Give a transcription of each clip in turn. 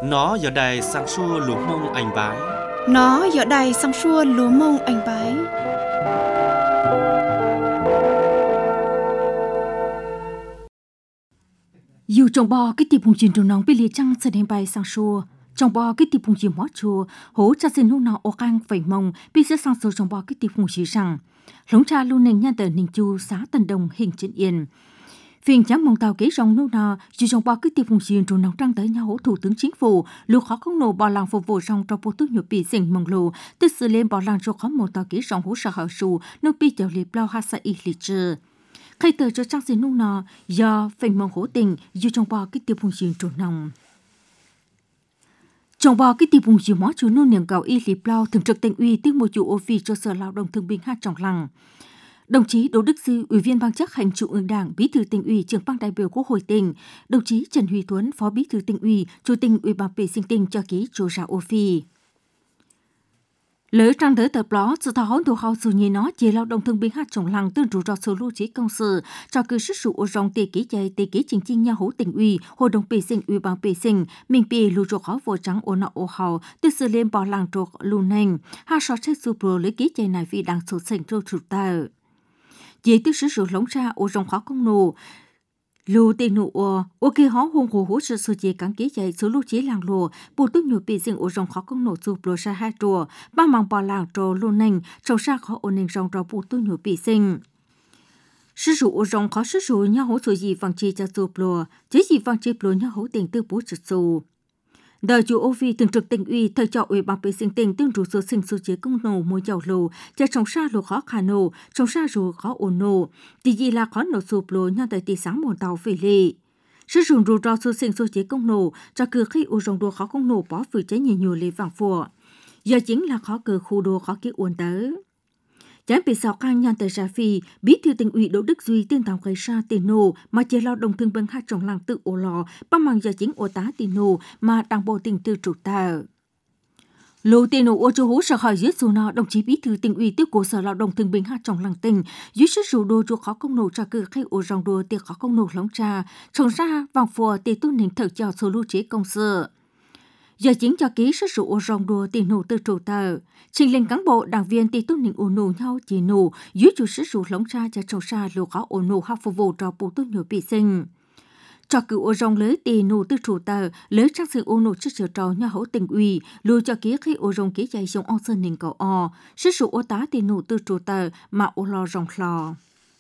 Nó giờ đây sang xua lúa mông anh bái. Nó giờ đây sang xua lúa mông anh bái. Dù trồng bò cái tiệp hùng truyền trồng nóng bị liệt trăng sẽ đem bay sang xua. Trồng bò cái tiệp hùng truyền mót chùa hỗ trợ xin lúc nào ô căng phải mông bị sẽ sang xua trồng bò cái tiệp hùng chỉ rằng lống cha luôn nền nhân tờ ninh chu xã Tân Đồng hình trên yên. Phiền chấm mong tàu kế rong lúc nào dù trồng bò cái tiệp hùng truyền trồng nóng trăng tới nhau thủ tướng chính phủ lưu khó không nổ bò làng phục vụ rong trong bộ tước nhiều bị sinh mong lù tức sự lên bò làng cho khó một tàu kế rong hỗ trợ hậu sù nô bị tiểu liệp lao hạ sa y lịch trừ. Khai tờ cho trang xin lúc nào do phình mong hỗ tình dù trồng bò cái tiệp hùng truyền trồng nóng. Trồng bò cái tiệp hùng truyền mót chú nô niềng cầu y liệp lao thường trực tỉnh ủy tức một chủ ô phi cho sở lao động thương binh hát trọng lăng. Đồng chí Đỗ Đức Sư, Ủy viên Ban chấp hành Trung ương Đảng, Bí thư Tỉnh ủy, Trưởng ban đại biểu Quốc hội tỉnh, đồng chí Trần Huy Tuấn, Phó Bí thư Tỉnh ủy, Chủ tịch Ủy ban vệ sinh tỉnh cho ký chủ ra ô phi. Lỡ trang đỡ tập đó, sự thảo hỗn thủ hậu dù nhìn nó chỉ lao động thương binh hát trọng lăng tương rủi ro số lưu trí công sự cho cứ sức sụ ô rong tê ký chạy tê ký chính chính nhà hữu tỉnh ủy, hội đồng vệ sinh ủy ban vệ sinh, mình bị lưu trục khó vô trắng ô nọ ô hậu, từ sự lên bỏ làng trục lưu nành, hai sọ chết sụp lùa lấy ký chạy này vì đang sụt sành trâu trụt tờ. Dễ tư sử dụng lống ra ô rong khó công nụ. Lưu tê nụ ô kê hó hôn hổ sự sự chế cắn ký chạy số lưu chế làng lùa, bù tức nhiều bị sinh ô rong khó công nụ sụp lùa ra hai trùa, ba màng bò làng trò lưu nành, trông ra khó ổn định rong trò bù tức nhiều bị sinh. Sử dụng ô rong khó sử dụng nhau hỗ trợ gì vàng chi cho sụp lùa, chế gì vàng chi lùa nhau hỗ tình tư bố trực sụ. Đời chủ ô vi thường trực tỉnh ủy thời trọ ủy ban vệ sinh tỉnh tương rủ số sinh số chế công nổ môi dầu lù cho trồng sa lù khó khả nổ trồng sa rù khó ổn nổ thì gì là khó nổ sụp lù nhau tới tỷ sáng một tàu về lì sử dụng rù ro số sinh số chế công nổ cho cứ khi ô rong đồ khó công nổ bỏ vừa cháy nhiều lì vàng phùa giờ chính là khó cờ khu đồ khó kỹ uốn tới. Chán bị sào khang nhan tới ra phi, Bí thư Tỉnh ủy Đỗ Đức Duy tiên tàu gây ra tiền nổ mà chế lao động thương binh hát trong làng tự ổ lò, bằng bằng giờ chính ổ tá tiền nổ mà đảng bộ tỉnh từ trụ tờ. Lô tiền nổ ô châu hố sợ hỏi dưới dù nào đồng chí Bí thư Tỉnh ủy tiếp cổ sở lao động thương binh hát trong làng tỉnh, dưới sức rủ đồ cho khó công nổ cho cử khi ổ rong đồ tiệc khó công nổ lóng trà, trồng ra vàng phùa tê tu nền thở chào số lưu chế công sự. Giờ chính cho ký sức rủ ô rong đùa tiền nổ từ trụ tờ. Trình lên cán bộ, đảng viên tỷ tốt nỉnh ổ nổ nhau chỉ nổ, dưới chủ sức rủ lóng ra cho trồng ra lô khó ổ nổ học phục vụ cho bù tốt nhiều bị sinh. Cho cử ô rong lấy tiền nổ từ trụ tờ, lấy trang sự ô nổ chức sở trò nhau hữu tỉnh ủy, lùi cho ký khi ô rong ký chạy giống ông sơn nỉnh cầu o, sức rủ ô tá tiền nổ từ trụ tờ mà ô lo rong lò.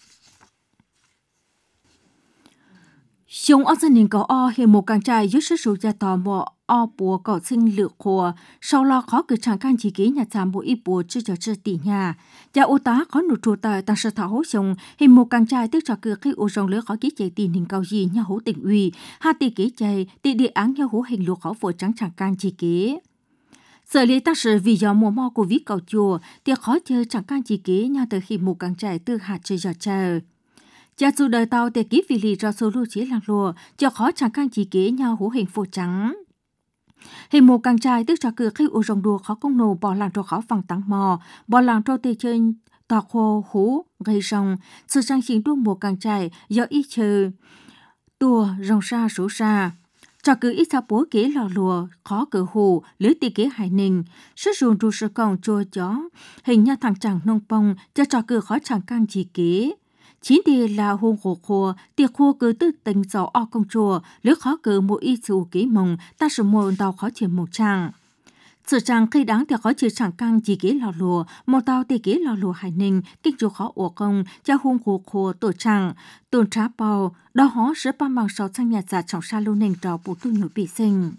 Giống ông sơn nỉnh cầu o hiện một càng trai dưới sức rủ gia tò mò o bùa cỏ sinh lựa khổ, sau lo khó cử chẳng can chỉ ký nhà chạm bộ y bùa chưa cho chưa tỷ nhà. Và ô tá khó nụ trù tờ tăng sở thảo hỗ xong, hình một càng trai tức cho cử khi ô rong lứa khó ký chạy tiền hình cao gì nhà hỗ tỉnh ủy, hai tỷ ký chạy, tỷ địa án nhà hỗ hình lụa khó phổ trắng chẳng can chỉ ký. Sở lý tác sự vì do mùa mò của ví cầu chùa, thì khó chơi chẳng can chỉ ký nhà từ khi một càng trai từ hạt chơi giọt chờ. Cha dù đời tàu để ký vì lý do số lưu chế làng lùa, cho khó chẳng can chỉ ký nhà hỗ hình phổ trắng. Hình một càng trai tức cho cử khi ô rong đùa khó công nổ bỏ làng trò khó vàng tăng mò, bỏ làng trò tê chơi tọa khô hú gây rong, sự sang chính đua một càng trai do ý chờ tua rong xa số xa. Cho cử ít xa bố kế lò lùa, khó cử hù, lưới tì kế hải ninh, sức rùn rù sơ còng chua chó, hình nha thằng chẳng nông bông, cho cử khó chẳng càng chỉ kế. Chính thì là hôn khổ khô, tiệc khô cứ tư tình gió o công chùa, lứa khó cử mỗi y dù ký mông, ta sử môn tàu khó chìm một trang. Sự trang khi đáng thì khó chịu chẳng căng chỉ kế lò lùa, một tàu thì kế lò lùa hải ninh, kinh chú khó ổ công, cho hôn khổ khô tổ trang, tồn trá bào, đó hó sữa ba màng sáu sang nhà giả trọng xa lưu nền trò bù tu nhủ bị sinh.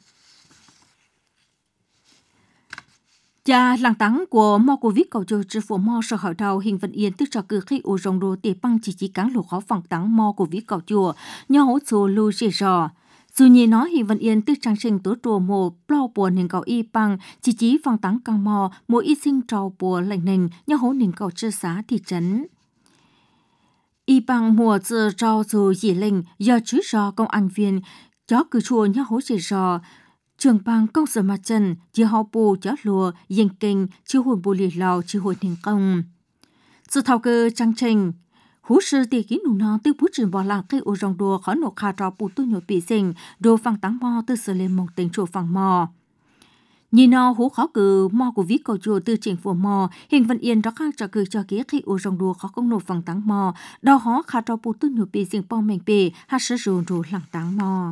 Cha làng tắng của mò của viết cầu cho chính phủ mò sở hỏi đầu hình vận yên tức cho cử khi ô rong đồ tỉ băng chỉ cán lục khó phẳng tắng mò của viết cầu chùa nhau hỗ trợ lưu dễ dò. Dù nhìn nó hình vận yên tức trang trình tố trùa mồ plau bùa nền cầu y băng chỉ phẳng tắng căng mò mỗi y sinh trò bùa lệnh nền nhau hỗ nền cầu chơ xá thị trấn. Y băng mùa giờ trò dù dĩ lệnh do chứ rò công an viên chó cử chùa nhau hỗ dễ dò. Trường bang công sở mặt trần, chỉ họ bù chó lùa, yên kinh, chứ hồn bù lì lò, chứ hồn hình công. Sự thảo cơ trang trình, hú sư tì ký nụ nó tư bút trình bỏ làng cây ô rong đùa khó nổ khá trò bù tu nhổ bị sinh đồ phẳng tăng mò tư sửa lên một tình chủ phẳng mò. Nhìn nó hú khó cử mò của ví cầu chùa tư trình phổ mò hình vận yên đó khác cho cử cho ký cây ô rong đùa khó công nổ phẳng tăng mò đo hó khá trò bù tu nhổ bị sinh bong mình bì hát sửa rùn rù làng tăng mò.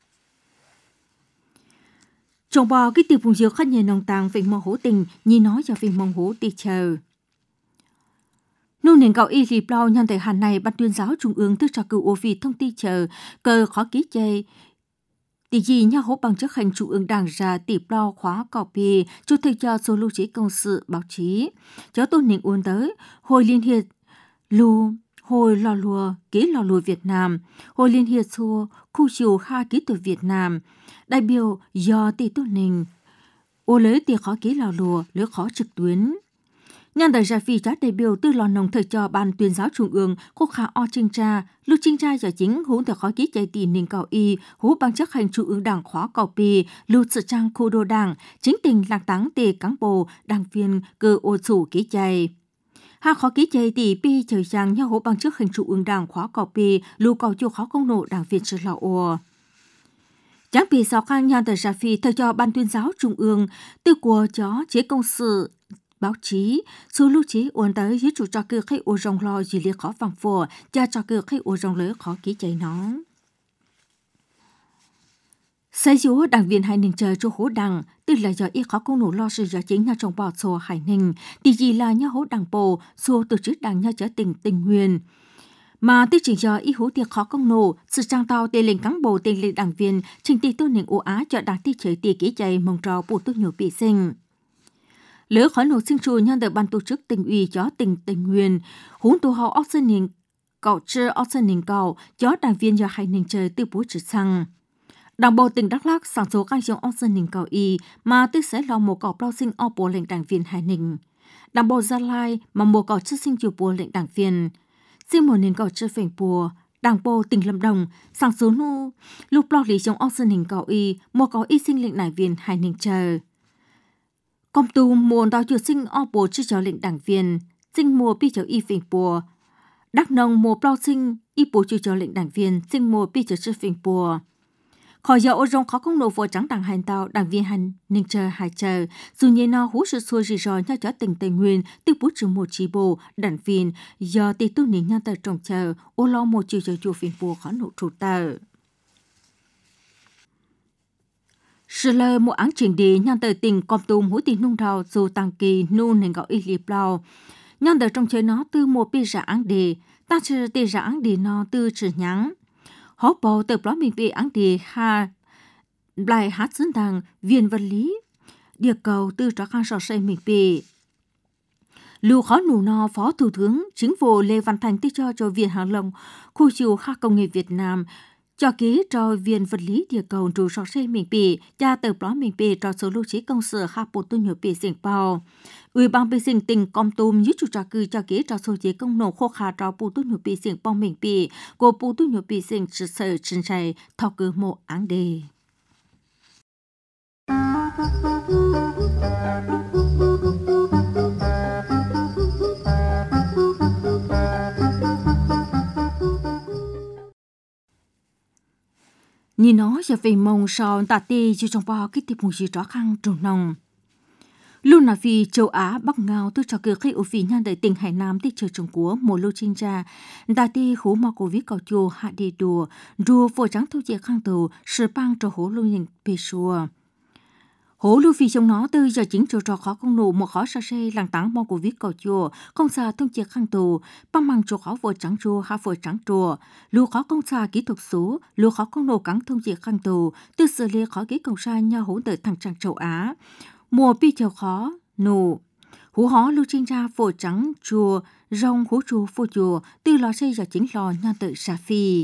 Trong bò cái tiệp vùng dược khăn nhờ nông tàng về mò hố tình nhìn nó cho về mong hố tì chờ. Nô nền cậu y lì bao nhân thời hạn này ban tuyên giáo trung ương tư cho cựu ô vì thông tin chờ cờ khó ký chơi. Tỷ gì nhà hỗ bằng chức hành trung ương đảng ra tỷ bao khóa cọ bì cho thầy cho số lưu trí công sự báo chí. Cháu tôn nền uốn tới hồi liên hiệp hồi lò lùa ký lò lùa Việt Nam, hồi liên hiệp xua khu chiều kha ký tuổi Việt Nam. Đại biểu do tỷ tôn nền ô lấy tỷ khó ký lò lùa lứa khó trực tuyến. Nhân đời ra phi giá đại biểu tư lò nồng thời cho ban tuyên giáo trung ương khô khá o trinh tra lưu trinh tra giờ chính hú thời khó ký chạy tỷ ninh cầu y hú bằng chấp hành trung ương đảng khóa cầu pi lưu sự trang khu đô đảng chính tình lạc táng tề cán bộ đảng viên cơ ô chủ ký chạy ha khó ký chạy tỷ pi trời trang nhau hú bằng chấp hành trung ương đảng khóa cầu pi lưu cầu chu khó công nộ đảng viên sự lò ô chẳng bị sao khang nhân đời ra phi thời cho ban tuyên giáo trung ương tư của chó chế công sự báo chí số lưu trí uốn tới dưới chủ cho cơ khai ô rong lo gì liệt khó vàng phổ cha cho cơ khai ô rong lỡ khó ký chạy nó xây dúa đảng viên Hải Ninh chờ cho hố đảng tức là do ít khó công nổ lo sự do chính nhà trong bò xô Hải Ninh thì gì là nhà hố đảng bộ xô tổ chức đảng nhà trở tỉnh tình huyền mà tư chỉ do ít hố tiệc khó công nổ sự trang tàu tê lệnh cán bộ tê lệnh đảng viên trình tỷ tôn nền ô á cho đảng ti chế tỷ ký chạy mong trò bộ tốt nhiều bị sinh lỡ khỏi nổ sinh trù nhân đời ban tổ chức tỉnh ủy cho tỉnh Tây Nguyên, huống tổ hậu ốc sơn ninh cậu chưa ốc sơn ninh cậu cho đảng viên do Hải Ninh chơi từ bố trực sang. Đảng bộ tỉnh Đắk Lắk sản số các dòng ốc sơn ninh cậu y mà tư sẽ lo một cậu bao sinh ốc bố lệnh đảng viên Hải Ninh. Đảng bộ Gia Lai mà một cậu chưa sinh chủ bố lệnh đảng viên. Riêng một nền cậu chưa phèn bùa. Đảng bộ tỉnh Lâm Đồng sản số lúc lo lý dòng ốc sơn ninh cậu y một cậu y sinh lệnh đảng viên Hải Ninh chơi. Công tu muốn đào chuột sinh o bố chưa cho lệnh đảng viên, sinh mùa bi cho y phình bùa. Đắk Nông mùa bao sinh y bố chưa cho lệnh đảng viên, sinh mùa bi cho chưa phình bùa. Khỏi giờ ô rong khó công nổ vô trắng đảng hành tàu, đảng viên hành ninh chờ hai chờ. Dù như nó hú sự xua rì rò nhau cho tỉnh Tây Nguyên, từ bố trừ một trí bộ, đảng viên, do tỷ tu nín nhau tờ trồng chờ, ô lo một chiều cho chùa phình bùa khó nổ trụ tờ. Sự lời một án trình đi nhân tờ tình công tùm hữu tình nung rào dù tăng kỳ nung nên gọi y liệp lao. Nhân tờ trong chơi nó từ một bì ra án đề, ta chơi tì ra án đề nó từ trừ nhắn. Hốt bầu tờ bó mình bị án đề ha lại hát dân đằng viên vật lý. Địa cầu từ trò khăn sò xây mình bị. Lưu khó nụ nó Phó Thủ tướng Chính phủ Lê Văn Thành tư cho Viện Hàng Lông, khu chiều khoa công nghệ Việt Nam, cho ký cho viên vật lý địa cầu trụ sọ xây mình bị cha tờ bó mình bị cho số lưu trí công sở khá bộ tu nhớ bị sinh bao. Ủy ban bị sinh tình công tùm như chủ trò cư cho ký cho số chế công nổ khô khá cho bộ tu nhớ bị sinh bao mình bị của bộ tu nhớ bị sinh sự sở trình chạy thọ cử một án đề. Nhìn nó giờ về mông sau tạ tê cho trong bao cái tiệp mùi gì đó khăn trồng nồng. Luôn là vì châu Á Bắc Ngao tư cho cơ khi ở vì nhân đại tỉnh Hải Nam tích chờ trồng của một lô trinh ra. Tạ tê hố mà cổ viết cầu chùa hạ đi đùa, đùa phổ trắng thu chế khăn tù, sự băng cho hố lưu nhìn bê xùa. Hố lưu phi trong nó tư giờ chính trò khó công nụ một khó xa xe làng táng mong của viết cầu chùa, không xa thông chế khăn tù, băng mang cho khó vừa trắng chùa hạ vừa trắng chùa, lưu khó công xa kỹ thuật số, lưu khó công nụ cắn thông chế khăn tù, tư xử lý khó kỹ cầu xa nhau hỗn tới thằng trang châu Á. Mùa bi chờ khó, nụ. Hú hó lưu trinh ra phổ trắng chùa, rong hú chùa phô chùa, tư lò xây giờ chính lò nhau tới xa phi.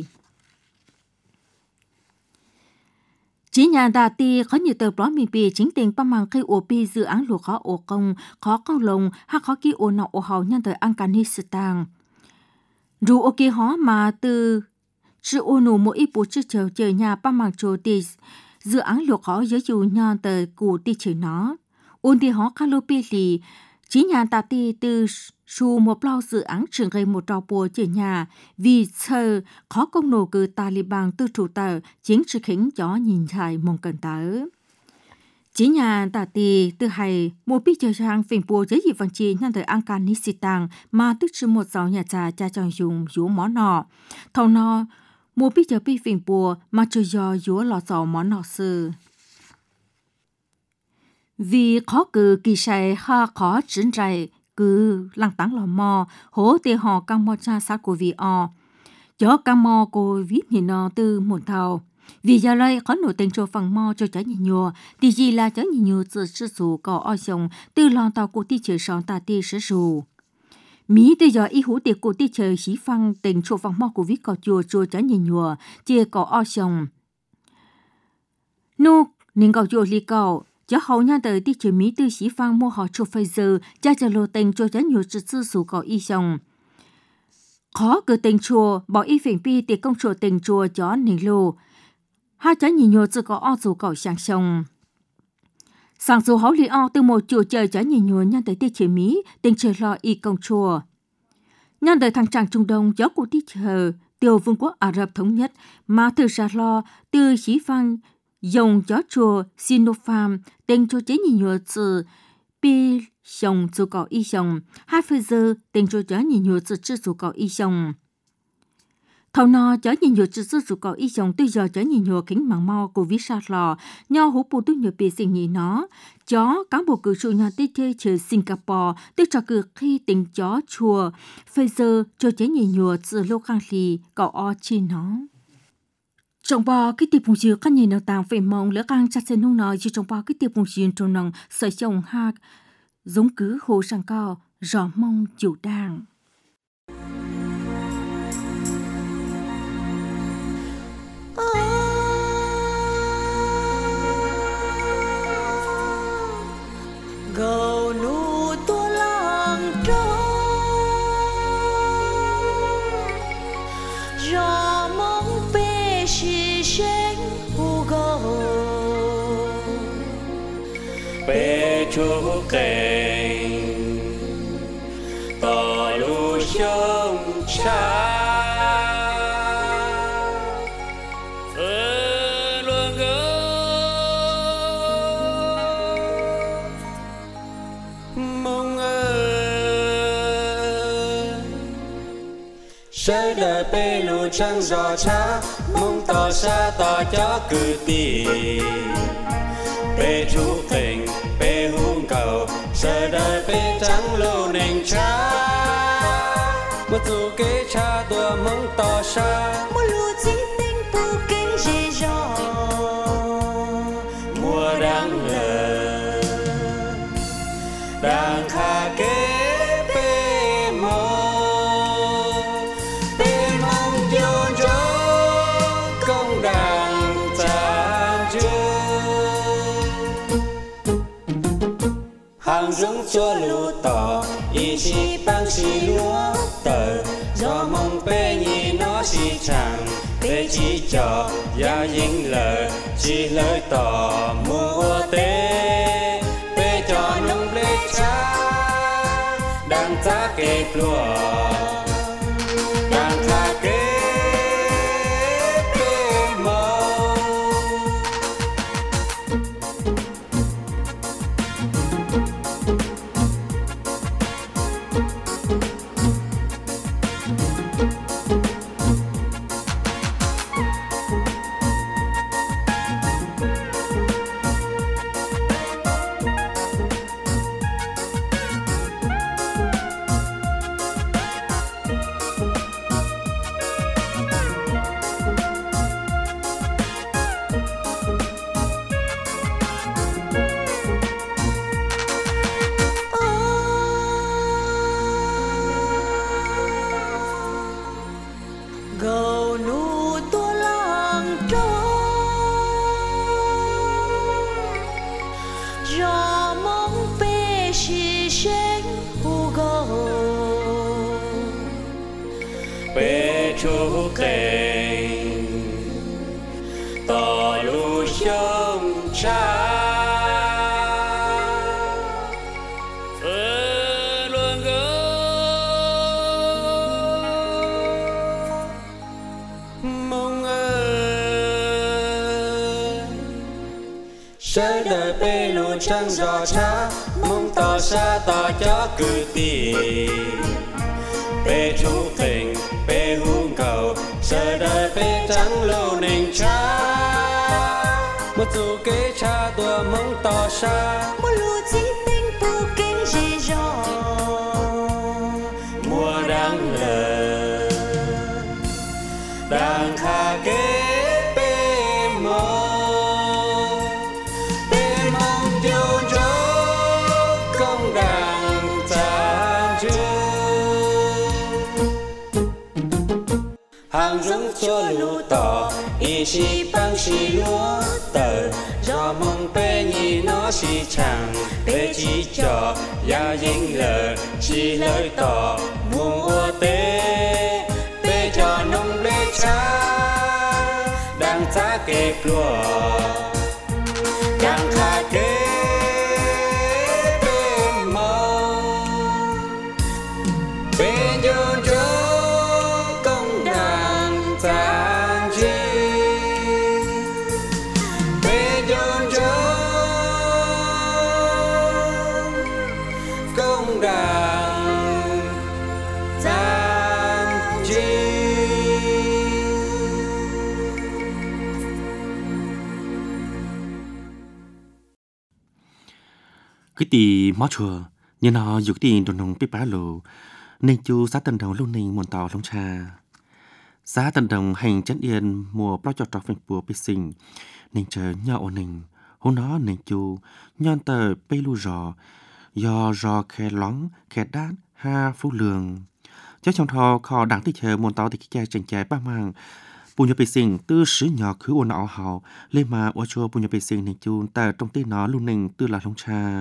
Chỉ nhà đà ti có nhiều tờ blog mình bị chính tình bằng mang khi ổ pi dự án lụa khó ổ công, khó cao lồng, hay khó ký ổ nọ ổ hào nhân tới Afghanistan. Dù ổ kia hó mà từ chữ ổ nụ mỗi ít bộ chữ chờ nhà bằng mang trồ tì dự án lụa khó giới dù nhân tới cụ tì chữ nó. Ôn tì hó khá lô pi lì Chỉ nhà tạ tì từ su một bao dự án trường gây một trò bùa trên nhà vì sợ khó công nổ cử Taliban từ chủ tờ chính sự khỉnh cho nhìn thấy mong cần tớ. Chỉ nhà tạ tì từ hay một bí chờ sang phim bùa giấy dị văn chi nhân thời Afghanistan mà tức sự một giáo nhà cha cho dùng dũ món nọ. Thầu nọ một bí chờ bí phim bùa mà chờ do dũ lọ dò món nọ sư. Vì khó cử kỳ sài ha khó triển rày cứ lăng táng lò mò hố tê họ cam mò cha sát của vì cho cam mò cô viết nhìn nó từ một thầu vì giờ đây có nổi tình cho phần mò cho trái nhìn nhùa thì gì là trái nhìn nhùa từ sư sù có oi xong từ lon tàu của ti chơi sòn ta ti sư sù Mỹ từ giờ y hữu tiệc của ti chơi xí phăng tình cho phần mò của viết có chùa trái nhìn nhùa chia có oi xong nô nên có chùa li cầu cho hậu nhà đời đi chơi Mỹ từ sĩ phan mua họ cho Pfizer cho lô tình cho nhiều sự số có y xong. Khó cử tình chùa bỏ y phiền pi để công chùa tình chùa cho nền lô. Hai trái nhiều sự có o số có sang xong. Sang số hậu li o từ một chùa chơi cho nhiều nhà đời đi chơi Mỹ tình chơi lo y công chùa. Nhà đời thằng chàng Trung Đông gió của đi chơi tiêu vương quốc Ả Rập thống nhất mà thực ra lo từ sĩ phan dùng gió chùa Sinopharm tên cho chế nhiều sự bi xong số có y xong hai Pfizer tên cho chế nhiều sự chưa số có y xong thầu nọ chế nhiều sự số có y xong từ giờ chế nhiều kính mạng mau của visa lò nhau hú bù tu nhiều bị sinh nhị nó chó cán bộ cử chủ nhà tây chơi chờ Singapore từ trò cử khi tính chó chùa Pfizer cho chế nhiều sự lô khang lì có o chi nó trong bao cái tiệp bùng dừa các nhà nào tàng về mong lỡ càng chặt sen nông nói chỉ trong bao cái tiệp bùng dừa trong nòng sợi chồng ha giống cứ hồ sang cao rõ mong chủ đàng gầu nụ tua làng trâu rõ mong về si sinh u gầu bé chú kênh tỏ lũ sông cha sẽ đời bê lũ trăng gió cha mong tỏ xa tỏ cho cử tì bê chú kênh bê hung cầu sẽ đời bê trắng lũ nền cha một dù kế cha tua mong tỏ xa một lũ chỉ tình tu kinh dễ dò mùa đang lờ đang khá kế hàng dũng cho lũ tỏ ý chí băng xì lúa tờ do mong bê nhì nó xì chẳng bê chỉ cho gia dính lờ chỉ lời tỏ mua tế bê cho nông lê cha đang giá kê lúa đang khá kê bê mâu gầu nụ tua làng trâu rõ mong bê si sinh u gầu bê chú kênh tỏ lũ sông cha Sơ đời bê lùn trăng gió cha mong tỏ xa tỏ cho cử tì bê chú tình bê hung cầu sơ đời bê trắng lô nình cha một dù kế cha tua mong tỏ xa một lúa chỉ tinh tu kinh gì rõ mùa đang lờ đang kha kế hàng rung cho lũ tỏ y si băng si lúa tờ do mong bê nhì nó si chẳng bê chỉ cho ya dính lờ si lời tỏ muông ua tế bê cho nông lê cha đang giá kê lúa đang khá kế bê mong bê nhôn cái tì máu chùa như nó dục tiền đồ nông bếp bá lù nên chú xã Tân Đồng lúc này muốn tàu lông trà xã Tân Đồng hành chấn yên mùa bao trọt phèn bùa bê sinh nên chờ nhau ổn định hôm đó nên chú nhon tờ bê lu rò khe lóng khe đát ha phú lường cháu trong thò kho đáng tích chờ muốn tàu thì cái chanh chai ba mang bùn nhập bê sinh tư sứ nhỏ cứ ôn ảo hào lên mà ở chùa bùn nhập bê sinh nên chú tờ trong tên nó luôn nên tư là lông trà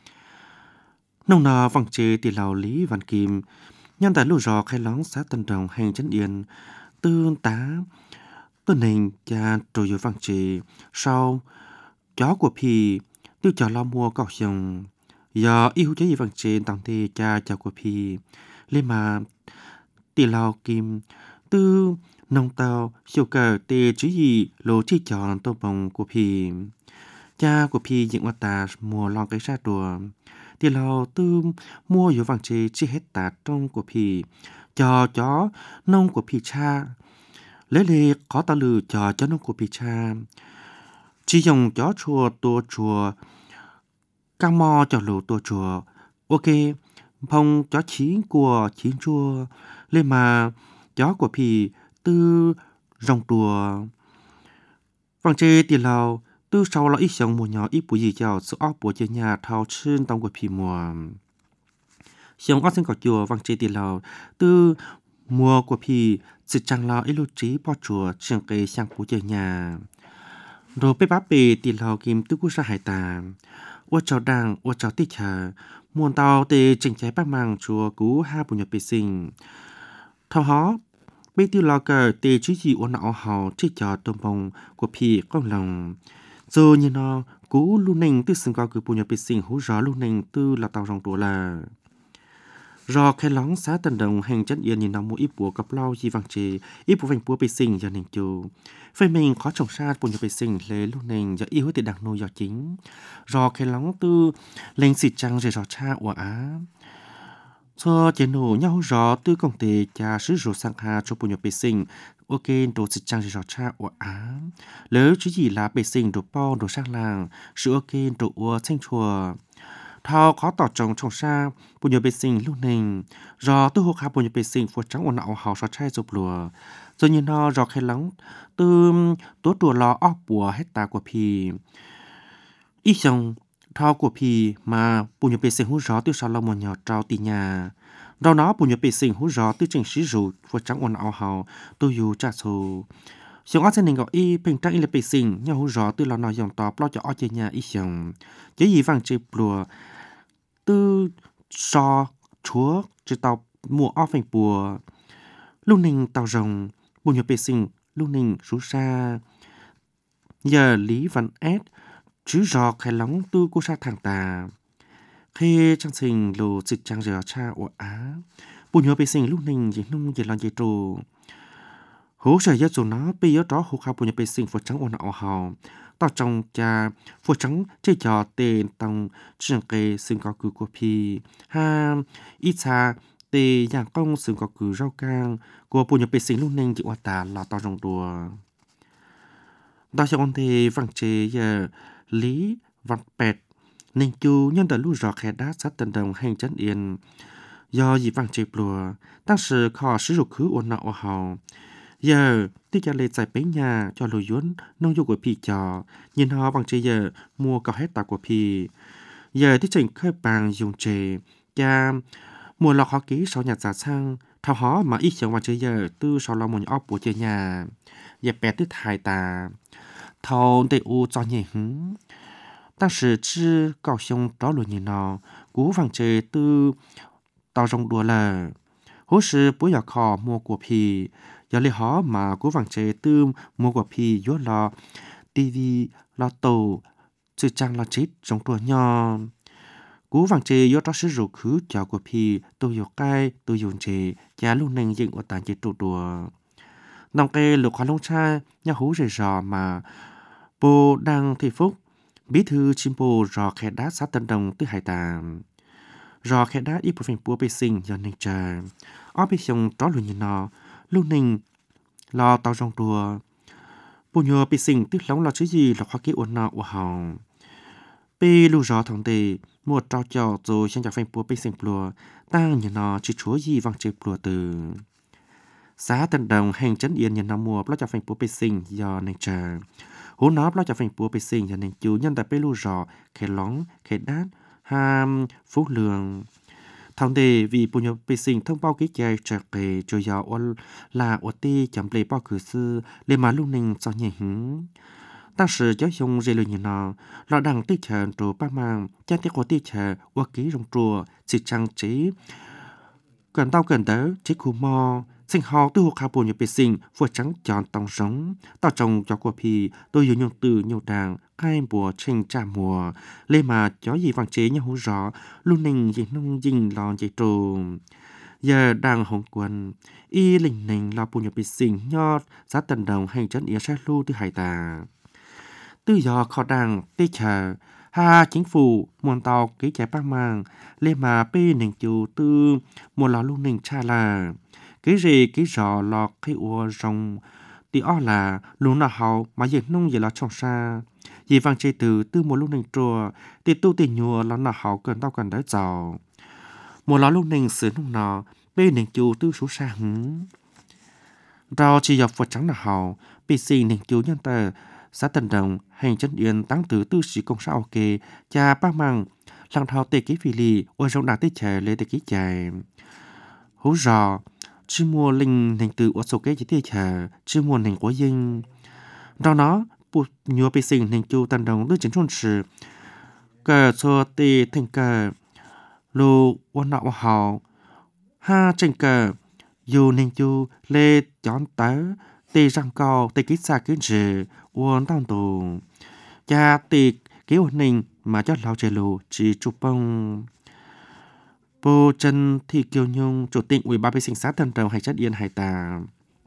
nông nà vòng chế tỷ lào Lý Văn Kim nhân tại lũ rò khai lóng xã Tân Đồng hành chấn yên tương tá tuần hình cha trồi vòng chế sau chó của phi tiêu cho lo mua cọc dòng giờ yêu chế vòng chế tăng thì cha của phi lên mà tỷ lào Kim tư nông tàu siêu cờ tê chứ gì lô chi chọn tô bồng của phi cha của phi dựng mặt ta mùa lon cái ra đùa thì lào tư mua yếu vàng chế chi hết tạt trong của phi cho chó nông của phi cha lấy lệ có ta lử cho nông của phi cha chỉ dùng chó chùa tua chùa cam mò cho lù tua chùa ok phong chó chín của chín chùa lên mà chó của phi tư rong đùa vàng chế thì lào tư sau là ít sống mùa nhỏ ít bụi gì chào sự óc của chơi nhà thao trên tông của phì mùa sống óc sinh cỏ chùa vang chơi tiền lào tư mùa của phì sự chẳng là ít lưu trí bỏ chùa trường cây sang bụi chơi nhà rồi bê bá bê tiền lào kim tư quốc gia hải tà ô chào đàng ô chào tích hà muôn tàu tê trình trái bác mang chùa cú ha bụi nhập bê sinh thao hó bê tiêu lò cờ tê chứ gì ôn ảo hào chơi trò tôm bông của phì con lòng rồi như nó cú lu nình tư sinh cao cứ bùn nhập bê sinh hú rõ lu nình tư là tàu rong đùa là rò khai lóng xã Tân Đồng hành chân yên như nó mua ít bùa cặp lau gì vàng chế ít bùa vành bùa bê sinh giờ nình chú phê mình khó trồng xa bùn nhập bê sinh lê lu nình giờ yêu thì đặc nô giờ chính rò khai lóng tư lên xịt trăng rồi rò cha ủa á cho chế nổ nhau rõ tư công tế cha sứ rổ sang hà cho bùn nhập bê sinh ok đồ xịt trăng rồi cha ủa á lỡ chứ gì là bê sinh đồ po đồ sang làng sự ok đồ ủa thanh chùa thao khó tỏ trồng xa bùn nhập bê sinh lúc nình do tư hô khá bùn nhập bê sinh phù trắng ổn ảo hào so trai rụp lùa rồi như nó rõ khai lắng tư tố đùa lò óc bùa hết ta của phì ít xong thao của phì mà bùn nhập bê sinh hú rõ tiêu sao lo một nhỏ trao tì nhà đó nó bùn nhập bê sinh hú rõ tiêu trình sĩ rụt phù trắng ổn ảo hào tôi dù trả số xong ở trên này gọi y bình trăng y là bê sinh nhau hú rõ tiêu lo nói dòng tọp lo cho ở trên nhà ít xong chứ gì vàng chê bùa tư so chúa chỉ tàu mùa off phanh bùa lúc ninh tàu rồng bùn nhập bê sinh lúc ninh rú xa giờ Lý Văn S chứ rò khai lóng tư cô sa thẳng tà khi trang sinh lù dịch trang rửa cha ổ á bùn nhập bê sinh lúc ninh chỉ nung chỉ làm gì trù hố sở nhất dù nó bây giờ đó hô khá bùn nhập bê sinh phật trắng ổ nọ hào tao trong cha phụ trắng chơi trò tên tông trường kê xương có cử của phi ha ít xa tê giang công xương có cử rau cang của bùn nhập bê sinh lúc nên chịu tà là tao trong đùa tao cho con thề văng chế giờ lý văn pẹt nên chú nhân đời lưu rõ khe đá sát tần đồng hành chân yên do gì văng chế lùa当时考sử dụng khứ ổn nọ hào giờ tí cho lệ giải bấy nhà cho lùi yuốn nông dụng của phi trò nhìn họ bằng chế giờ mua cầu hết tàu của phi giờ tí trình khơi bằng dùng chế cha mua lọc họ ký sau nhà giả sang thao họ mà ít chẳng bằng chế giờ tư sau lòng một ốc của chế nhà giờ bé tí thải tà thao tê u cho nhẹ hứng 当时只高雄找了你呢，古房chế tư tao rong đùa là hố sư bố giờ khó mua của phi giờ lấy họ mà cố vàng chế tư mua của phi yếu là tivi là tàu chứ chẳng là chết trong đùa nhỏ cố vàng chế yếu đó sử dụng khứ cho của phi tôi yếu cay tôi dùng chế giá luôn nâng dựng ở tàn chế đùa nòng cây lục hoa lông cha nhà hú rời rò mà bố đang thị phúc bí thư chim bồ rò khe đá sát tân đồng tư hải tàm rò khe đá ít bộ phim bùa bê sinh do nên chờ ở bê xong đó luôn nhìn nó lúc ninh lo tao trong đùa bùa nhờ bê sinh tức lóng là chứ gì là khoa kỹ ổn nọ của hồng bê lưu rò thằng tề một trao trò rồi sang chào phim bùa bê sinh bùa tăng nhìn nó chỉ chúa gì vang chế bùa từ xã tân đồng hành chấn yên nhìn nó mua lót chào phim bùa bê sinh do nên chờ hú nó lót chào phim bùa bê sinh do nên chú nhân tại bê lưu rò khe lóng khe đát ham phú lường thằng đề vì bùn nhập bê sinh thông báo ký chạy trở về cho giàu là ở ti chấm lệ bao cử sư lên mà lúc ninh cho nhẹ hứng当时giáo dùng dây lưỡi nhìn nó là đằng tích chờ đồ ba mang cha tiếc của tích chờ qua ký rong chùa chỉ trang trí gần tao gần đó chỉ khu mò sinh họ từ học bùn nhập bê sinh vừa trắng chọn tòng sống tao trồng cho của phi tôi dùng nhung từ nhiều đàng hai bùa tranh trà mùa lên mà chó gì vàng chế nhau hú rõ luôn ninh gì nông dinh lò dây trù giờ đang hồng quân y lình ninh là bùn nhập bê sinh nhọt giá tần đồng hành chân yến sát lưu từ hải tà tư do khó đằng tê chờ ha chính phủ muôn tàu ký trái bác mang lên mà bê ninh chú tư một lò lưu ninh cha là cái gì cái rõ lọ cái ua rồng thì ó là luôn là hậu mà dịch nông gì là trong xa vì vàng chế từ tư một lúc ninh trùa thì tu tình nhùa là nó hậu cần tao cần đỡ giàu một lọ lúc ninh sửa nông nọ bê ninh chú tư số xa hứng rau chỉ dọc vật trắng là hậu bị xì ninh chú nhân tờ xã tần đồng hành chân yên tăng từ tư sĩ công xã ok cha bác mang lăng thao tê ký phi lì ôi rong đạc tê chè lê tê ký chè hú rò chứ mua linh thành từ ở số kế chỉ tiêu chờ chứ mua thành của dinh đó nó buộc nhiều bê sinh thành chu tần đồng đưa chính trung sử cờ cho tê thành cờ lô quan nọ hào ha tranh cờ dù thành chu lê chọn tớ tê răng cao tê kít xa kít rì uốn tao tù cha tê kế ổn ninh mà cho lao trẻ lù chỉ chụp bông Bồ Trần Thị Kiều Nhung, Chủ tịch Ủy ban vệ sinh xã Tân Đồng Hành Chất Yên Hải Tà.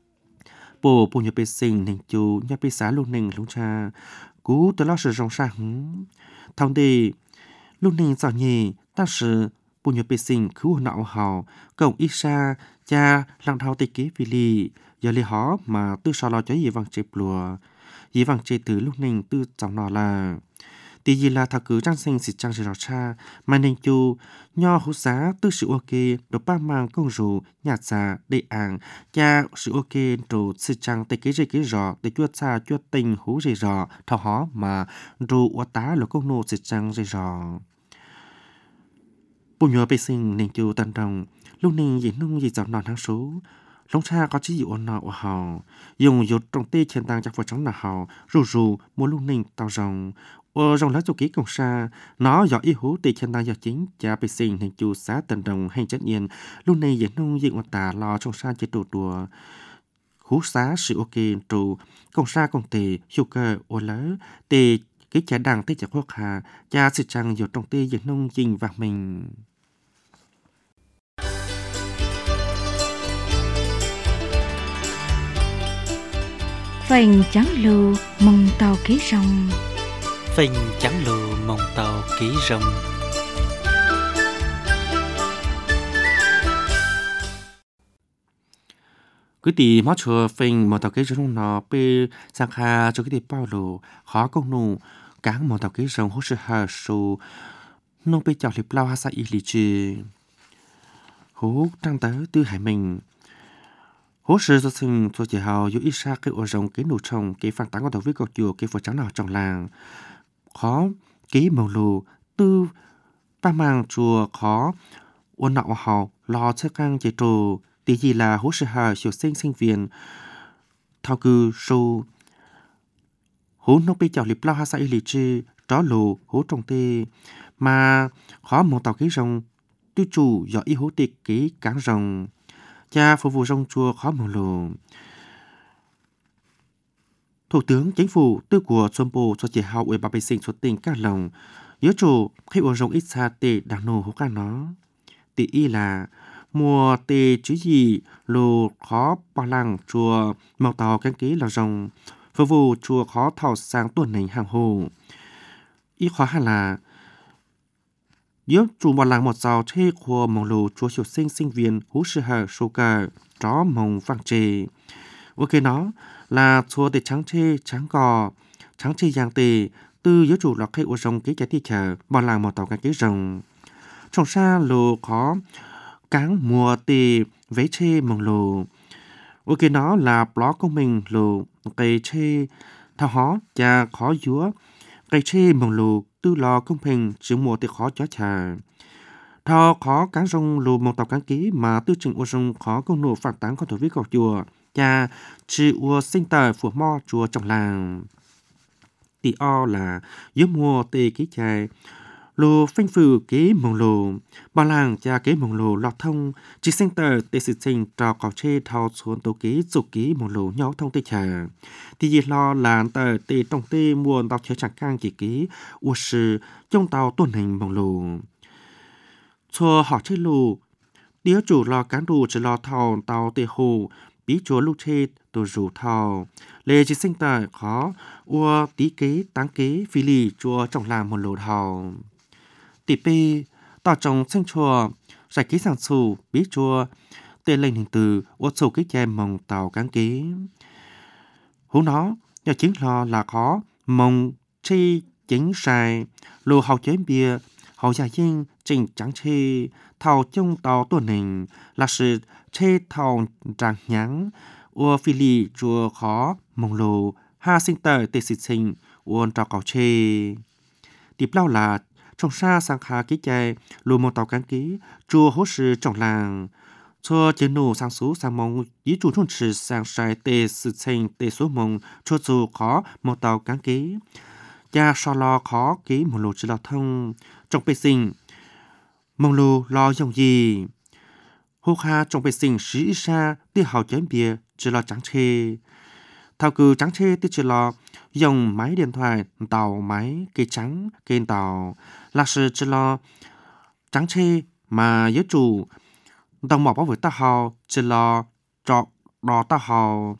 Bồ nhập vệ sinh ninh chú nhập vệ xã lúc ninh lúc cha, cú từ lo sử dụng sáng. Thông đi, lúc ninh dạo nhì, ta sử bồ nhập vệ sinh cứu nạo hào, cổng ít xa, cha lăng thao tê kế vì lì, giờ lì hó mà tư so lo cho dì vàng chế plùa. Dì vàng chế từ lúc ninh tư dòng nọ là tí gì là thảo cứ trang sinh xịt trang sử rõ cha mà nên chú nho hú giá tư sự ok đồ ba mang công rủ nhạt giá đệ ảng cha sự ok đồ sự trang tê kế dây kế rõ để chuột xa chuột tình hú dây rõ thảo hó mà đồ ua tá là công nô sự trang dây rõ bù nhớ bê sinh nên chú tân đồng lúc ninh dĩ nông dĩ dạo nòn tháng số Long cha có chỉ ổn nọ của họ dùng dột trong tê trên tang chắc vào trắng là họ rù mua lúc ninh tao rồng rồng lá chu ký công sa nó dọ y hú tê trên tang do chính cha bê sinh nên chú xã Tân Đồng hay chất yên lúc này dĩ nông dĩ ngoại tà lo trong sa chế đồ đùa hú xá sự ok trụ công sa công tề hiệu cơ ô lỡ tê cái cha đằng tê chả khoác hà cha sự chăng dột trong tê dĩ nông dình vàng mình phành trắng lù mong tàu ký rồng. Phình trắng lù mong tàu ký rồng. Cứ tì mót chùa phình mong tàu ký rồng nó bê sang kha cho cái tì bao lù khó công nụ cáng mong tàu ký rồng hốt sự hà sù nông bê chào liệp lao hà sa y lì chì hú trăng tới tư hải mình hố sự do sinh cho chị hào dù ít xa cái ô rồng cái nụ trồng cái phản tán của đầu với cột chùa cái phổ trắng nào trong làng khó ký màu lù tư ba mang chùa khó ôn nọ hào lo chơi căng chạy trù tí gì là hố sự hà siêu sinh viên thao cư sâu hố nông bê chào liệp lao hà sa y lì chì đó lù hố trồng tê mà khó một tàu cái rồng tư chủ do y hố tịch cái cán rồng cha phục vụ rồng chùa khó một lù. Thủ tướng chính phủ tư của Xuân Bồ cho chị hào ủy bà bệ sinh xuất tình các lòng nhớ chủ khi uống rồng ít xa tê đảng nô hố ca nó tì y là mùa tê chứ gì lù khó bao lăng chùa màu tàu cánh ký là rồng phục vụ chùa khó thảo sang tuần nành hàng hồ y khó hà là nhớ chủ một làng một giàu thê của mong lù chúa siêu sinh viên hú sư hà sô cà chó mong vang chê ok nó là chúa để trắng chê trắng gò trắng chê giang tề tư nhớ chủ lọc hay ô rồng cái thi chờ một làng một tàu cái rồng trong xa lù khó cáng mùa tề vấy chê mong lù ok nó là blog của mình lù cây chê thao hó cha khó dúa cây chê mong lù tư lo công bình chữ mùa thì khó chó trà thao khó cán rong lù một tàu cán ký mà tư trình ô rong khó công nụ phản tán con thổ viết gọc chùa cha chữ ua sinh tờ phù mo chùa trong làng tỷ o là dưới mùa tê ký chài lù phanh phừ ký mong lù bao làng cha ký mong lù lọt thông chỉ sinh tờ tê sự sinh trò cỏ chê thao xuống tàu ký dục ký mong lù nhau thông tê trà thì gì lo là tờ tê trong tê muôn tàu chơi chẳng cang chỉ ký ua sư trong tàu tuần hình mong lù chùa họ chơi lù đĩa chủ lo cán đủ chỉ lo thao tàu tê hồ bí chúa lúc chê tổ rủ thao lê chỉ sinh tờ khó ua tí kế táng kế phi lì chùa trong làm một lù thao tỷ pê tỏ trong sinh chùa giải ký sản xù bí chùa tên lên hình từ ua sầu cái chè mong tàu cán kế hú nó nhờ chính lo là khó mong chi chính sai lù hậu chế bia hậu gia dinh trình trắng chê thao trong tàu tuần hình là sự chê thao tràng nhắn ua phi lì chùa khó mong lù ha sinh tờ tê xịt sinh uôn trò cầu chê tiếp lao là trong xa sang khá ký chè lù một tàu cán ký chùa hốt sư trong làng chùa chế nụ sang số sang mong ý chủ trung trì sang sai tê sự sinh tê số mong chùa dù khó một tàu cán ký cha so lo khó ký một lù chỉ lo thông trong bê sinh mong lù lo dòng gì hô kha trong bê sinh sĩ xa tê hào chén bia chỉ lo trắng chê thao cư trắng chê tê chỉ lo dùng máy điện thoại tàu máy cây trắng cây tàu là sự chỉ lo trắng chê mà giới chủ đồng mỏ bảo vệ ta hào chỉ lo trọ đỏ ta hào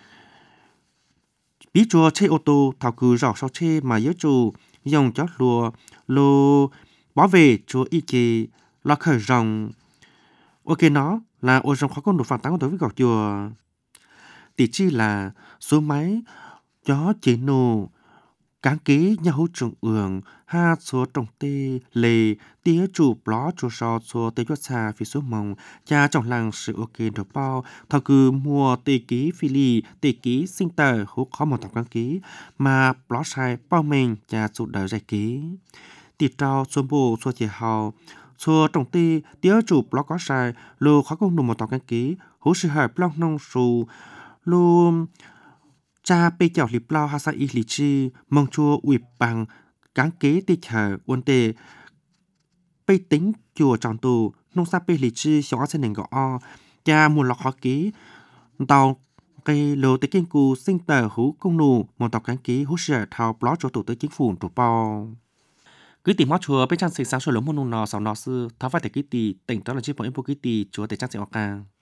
bí chùa chê ô tô thảo cư rõ sau chê mà giới chủ dùng chó lùa bảo vệ chùa y chê là khởi rồng ok nó là ô rồng khó con đủ phản tán đối với gọt chùa tỷ chi là số máy chó chế nô cán kế nhà hỗ trồng ường ha số trồng tê lề tía chủ bló chủ so số tê cho xa phía số mong cha trong làng sự ok được bao thao cư mua tê ký phi lì tê ký sinh tờ hú khó một tập cán ký mà bló sai bao mình cha chủ đời giải ký tỷ trao số bồ số chế hào số trồng tê tía chủ bló có sai lô khó công đủ một tập cán ký hú sự hợp long nông sù lô cha bê chào liệp lao hà sa y lì chi mong chùa ủy bằng cán kế tê chờ uốn tê bê tính chùa tròn tù nông sa bê lì chi xóa trên nền gõ o cha muốn lọc khó ký tàu cây lô tê kinh cù sinh tờ hú công nụ một tàu cán ký hú sửa thao blog cho thủ tướng chính phủ thủ bao cứ tìm mót chùa bên trang sinh sáng sôi lớn một nụ nọ sáu nọ sư tháo phải để ký tì tỉnh đó là chiếc bọn em ký tì chùa để trang sinh ở càng